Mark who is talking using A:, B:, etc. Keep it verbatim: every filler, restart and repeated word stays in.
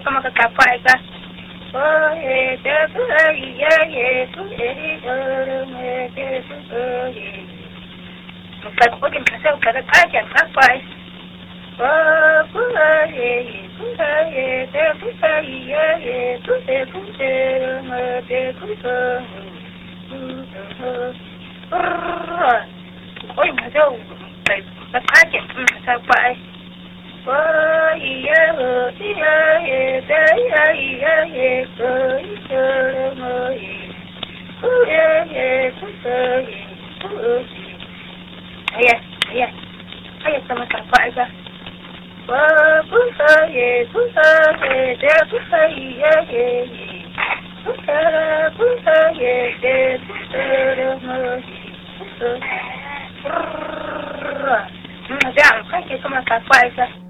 A: kama ka kafa ka. Oh, eh, da ku ai ya ye ku eri oro me de ku ye. Ka ko din ka sa ka ka ka kafa. Oh, ku ai ku ai da ku ai ya ye ku de ku de me de ku ko. Ôi mà đâu phải bắt cá chết mà sao phải ôi ya ya ya đây ya ya ya cười cười mơ ya ya cười cười ai ya ai ya ai ya sama sao phải cả ôi cứ cười ya cứ cười ya cứ cười ya ya cứ cười cứ cười ya ya cười mơ Jangan, kan kita makan apa aja.